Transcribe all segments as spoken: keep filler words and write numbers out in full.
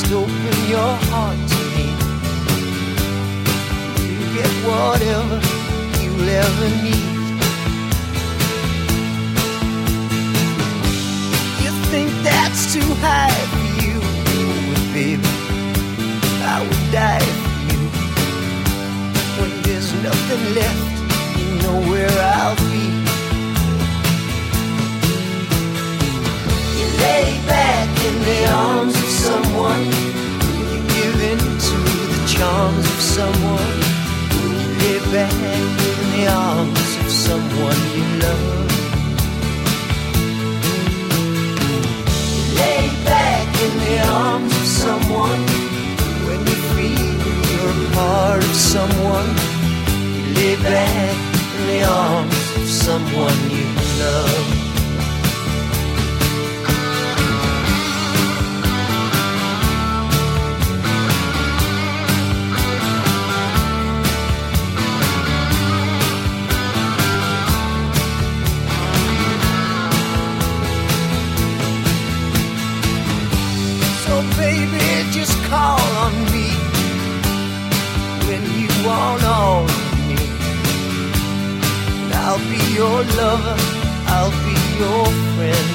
Just open your heart to me. You get whatever you'll ever need. You think that's too high for you, but baby, I would die for you. When there's nothing left, you know where I'll be. You lay back in the arms of someone. You give in to the charms of someone. You lay back in the arms of someone you love. You lay back in the arms of someone. When you feel you're a part of someone, you lay back in the arms of someone you love. Baby, just call on me when you want all of me. And I'll be your lover, I'll be your friend.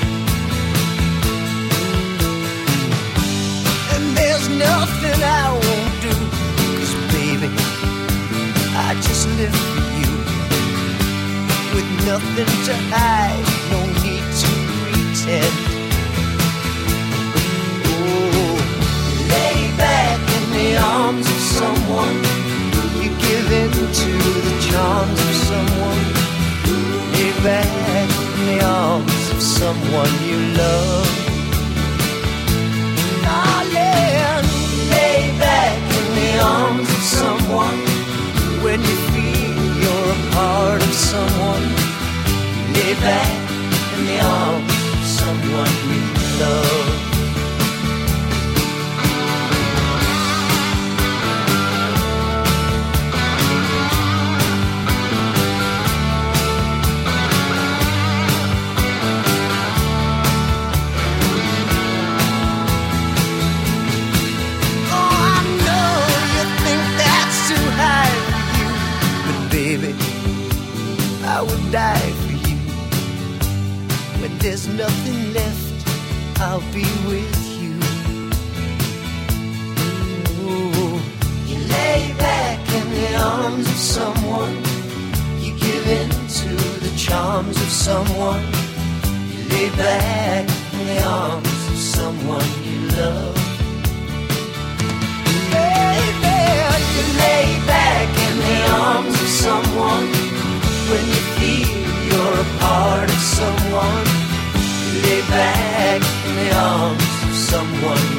And there's nothing I won't do, 'cause baby, I just live for you. With nothing to hide, no need to pretend. Lay back in the arms of someone. You give in to the charms of someone. Lay back in the arms of someone you love. Darling, lay back in the arms of someone. When you feel you're a part of someone, lay back in the arms of someone you love. I would die for you. When there's nothing left, I'll be with you. Ooh. You lay back in the arms of someone. You give in to the charms of someone. You lay back in the arms of someone you love. Baby, you lay back in the arms of someone. When you feel you're a part of someone, you lay back in the arms of someone